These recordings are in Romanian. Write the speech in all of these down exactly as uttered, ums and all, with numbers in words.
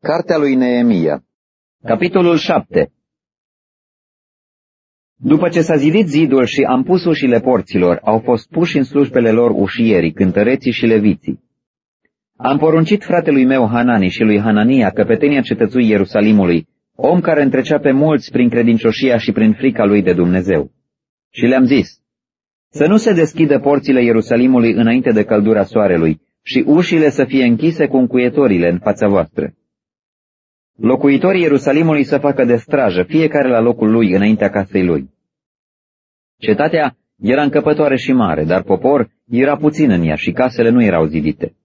Cartea lui Neemia. Capitolul șapte. După ce s-a zidit zidul și am pus ușile porților, au fost puși în slujbele lor ușierii, cântăreții și leviții. Am poruncit fratelui meu Hanani și lui Hanania, căpetenia cetățui Ierusalimului, om care întrecea pe mulți prin credincioșia și prin frica lui de Dumnezeu. Și le-am zis, să nu se deschidă porțile Ierusalimului înainte de căldura soarelui și ușile să fie închise cu încuietorile în fața voastră. Locuitorii Ierusalimului să facă de strajă, fiecare la locul lui înaintea casei lui. Cetatea era încăpătoare și mare, dar popor era puțin în ea și casele nu erau zidite.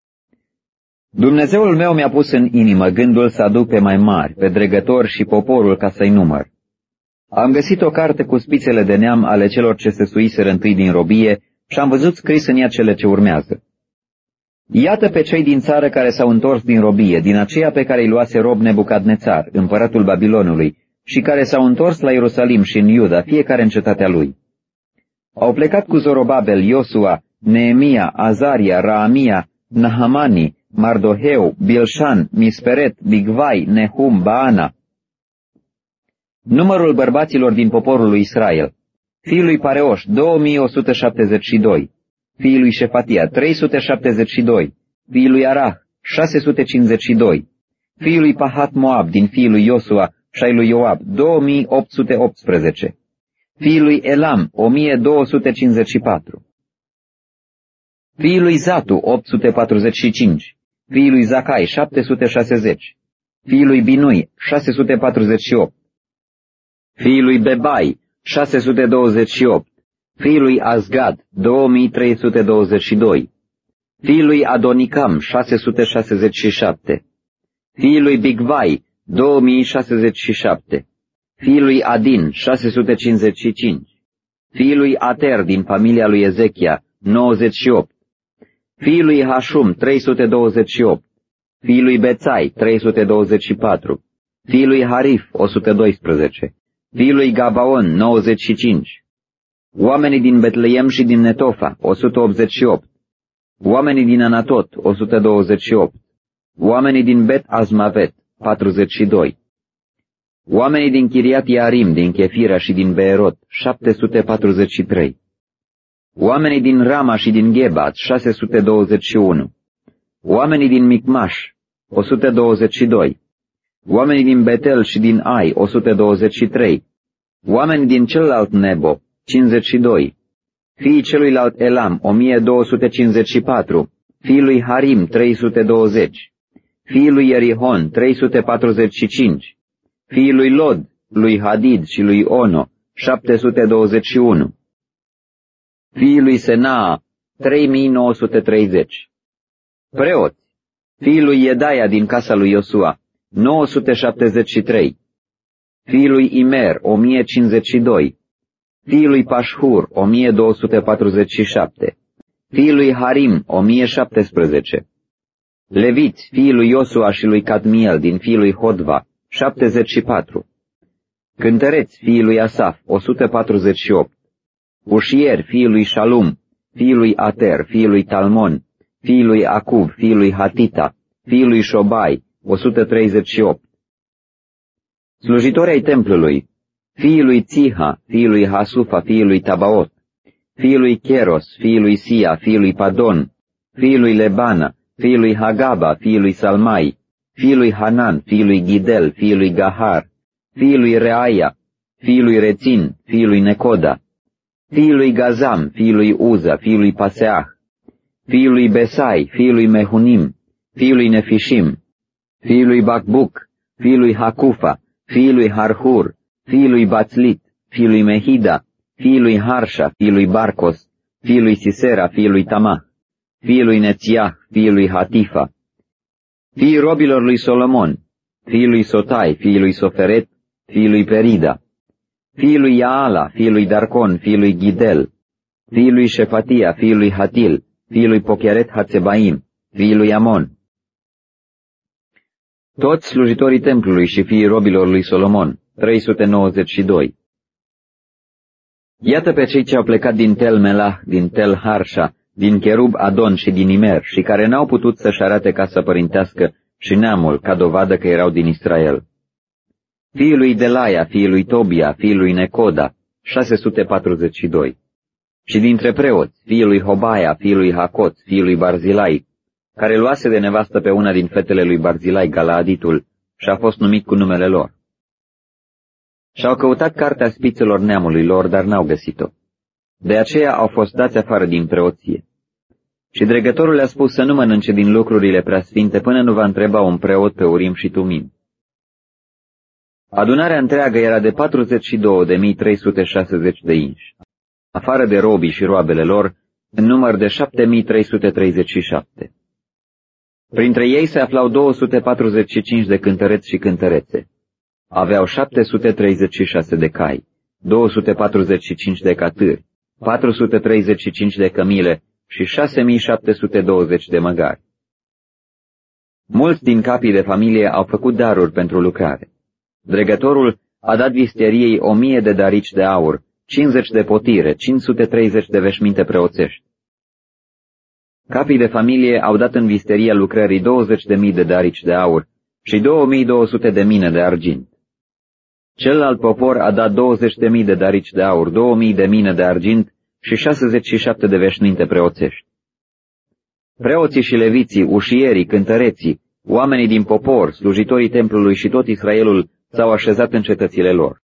Dumnezeul meu mi-a pus în inimă gândul să aduc pe mai mari, pe dregători și poporul ca să-i număr. Am găsit o carte cu spițele de neam ale celor ce se suiseră întâi din robie și am văzut scris în ea cele ce urmează. Iată pe cei din țară care s-au întors din robie, din aceea pe care îi luase rob Nebucadnețar, împăratul Babilonului, și care s-au întors la Ierusalim și în Iuda, fiecare în cetatea lui. Au plecat cu Zorobabel, Iosua, Neemia, Azaria, Raamia, Nahamani, Mardoheu, Bilșan, Misperet, Bigvai, Nehum, Baana. Numărul bărbaților din poporul lui Israel: fiul lui Pareoș, două mii o sută șaptezeci și doi, fiul lui Șefatia, trei sute șaptezeci și doi, fiul lui Arah, șase sute cincizeci și doi, fiul lui Pahat Moab din fiul lui Iosua și ai lui Ioab, două mii opt sute optsprezece, fiul lui Elam, o mie două sute cincizeci și patru, fiul lui Zatu, opt sute patruzeci și cinci, fiul lui Zacai, șapte sute șaizeci, fiul lui Binui, șase sute patruzeci și opt, fiul lui Bebai, șase sute douăzeci și opt, fiul lui Azgad, două mii trei sute douăzeci și doi, fiul lui Adonicam, șase sute șaizeci și șapte, fiul lui Bigvai, două mii șaizeci și șapte, fiul lui Adin, șase sute cincizeci și cinci, fiul lui Ater din familia lui Ezechia, nouăzeci și opt, fiul lui Hashum, trei sute douăzeci și opt, fiul lui Bețai, trei sute douăzeci și patru, fiul lui Harif, o sută doisprezece, fiul lui Gabaon, nouăzeci și cinci, oamenii din Betleem și din Netofa, o sută optzeci și opt, oamenii din Anatot, o sută douăzeci și opt, oamenii din Bet Azmavet, patruzeci și doi, oamenii din Chiriat Iarim, din Chefira și din Beerot, șapte sute patruzeci și trei, oamenii din Rama și din Gebat, șase sute douăzeci și unu, oamenii din Micmaș, o sută douăzeci și doi, oamenii din Betel și din Ai, o sută douăzeci și trei, oamenii din celălalt Nebo, cincizeci și doi, fiii celuilalt Elam, o mie două sute cincizeci și patru, fiii lui Harim, trei sute douăzeci, fiii lui Ierihon, trei sute patruzeci și cinci, fiii lui Lod, lui Hadid și lui Ono, șapte sute douăzeci și unu, fiii lui Senaa, trei mii nouă sute treizeci, preoți, fiii lui Iedaia din casa lui Iosua, nouă sute șaptezeci și trei, fiii lui Imer, o mie cincizeci și doi, fiii lui Pașhur, o mie două sute patruzeci și șapte, fiii lui Harim, o mie șaptesprezece, leviți, fiii lui Iosua și lui Cadmiel din fiii lui Hodva, șaptezeci și patru, cântăreți, fiii lui Asaf, o sută patruzeci și opt, ușieri, fiii lui Shalum, fiii lui Ater, fiii lui Talmon, fiii lui Acub, fiii lui Hatita, fiii lui Șobai, o sută treizeci și opt, slujitori ai templului: fiii lui Țiha, fiii lui Hasufa, fiii lui Tabaot, fiii lui Cheros, fiii lui Sia, fiii lui Padon, fiii lui Lebana, fiii lui Hagaba, fiii lui Salmai, fiii lui Hanan, fiii lui Ghidel, fiii lui Gahar, fiii lui Reaia, fiii lui Rețin, fiii lui Necoda, fiii lui Gazam, fiii lui Uza, fiii lui Paseah, fiii lui Besai, fiii lui Mehunim, fiii lui Nefishim, fiii lui Bacbuc, fiii lui Hacufa, fiii lui Harhur, fiii lui Bațlit, fiii lui Mehida, fiii lui Harsha, fiii lui Barcos, fiii lui Sisera, fiii lui Tamah, fiii lui Nețiah, fiii lui Hatifa, fiii robilor lui Solomon, fiii lui Sotai, fiii lui Soferet, fiii lui Perida, fiii lui Iaala, fiii lui Darcon, fiii lui Ghidel, fiii lui Șefatia, fiii lui Hatil, fiii lui Pocheret Hatzebaim, fiii lui Amon, toți slujitorii templului și fiii robilor lui Solomon, trei sute nouăzeci și doi. Iată pe cei ce au plecat din Tel Melah, din Tel Harsha, din Cherub Adon și din Imer, și care n-au putut să-și arate casa părintească, și neamul, ca dovadă că erau din Israel. Fiul lui Delaia, fiul lui Tobia, fiul lui Necoda, șase sute patruzeci și doi. Și dintre preoți, fiul lui Hobaia, fiul lui Hacot, fiul lui Barzilai, care luase de nevastă pe una din fetele lui Barzilai, Galaaditul, și a fost numit cu numele lor. Și-au căutat cartea spițelor neamului lor, dar n-au găsit-o. De aceea au fost dați afară din preoție. Și dregătorul le-a spus să nu mănânce din lucrurile preasfinte până nu va întreba un preot pe Urim și Tumim. Adunarea întreagă era de patruzeci și două de mii trei sute șaizeci de inși, afară de robii și roabele lor, în număr de șapte mii trei sute treizeci și șapte. Printre ei se aflau două sute patruzeci și cinci de cântăreți și cântărețe. Aveau șapte sute treizeci și șase de cai, două sute patruzeci și cinci de catâri, patru sute treizeci și cinci de cămile și șase mii șapte sute douăzeci de măgari. Mulți din capii de familie au făcut daruri pentru lucrare. Dregătorul a dat visteriei o mie de darici de aur, cincizeci de potire, cinci sute treizeci de veșminte preoțești. Capii de familie au dat în visteria lucrării douăzeci de mii de darici de aur și două mii două sute de mine de argint. Celălalt popor a dat douăzeci de mii de darici de aur, două mii de mine de argint și șaizeci și șapte de veșminte preoțești. Preoții și leviții, ușierii, cântăreții, oamenii din popor, slujitorii templului și tot Israelul s-au așezat în cetățile lor.